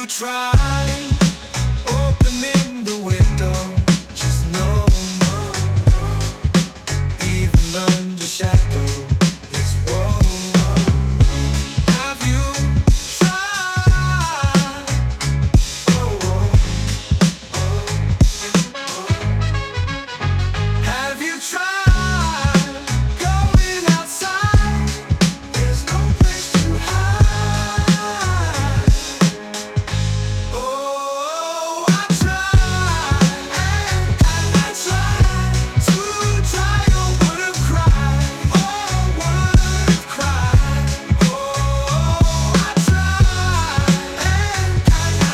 you tried opening the window? Just no, even under shadow is warm. Have you tried? Have you tried going outside? There's no place to hide. Oh, I tried and I tried to try. Oh, would have cried. Oh, would have cried. Oh, I tried and I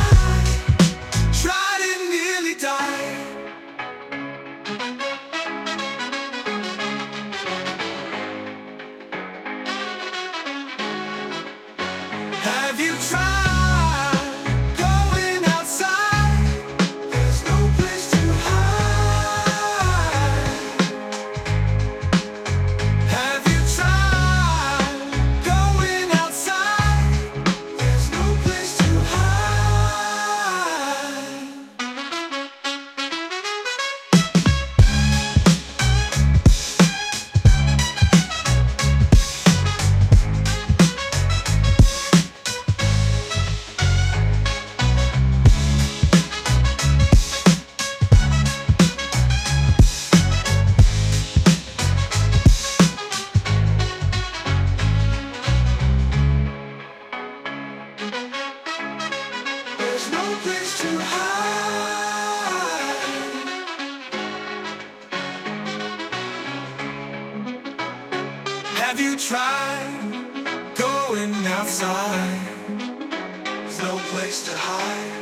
tried and nearly died. Have you tried going outside? There's no place to hide. Have you tried going outside? There's no place to hide. There's no place to hide. Have you tried going outside? There's no place to hide.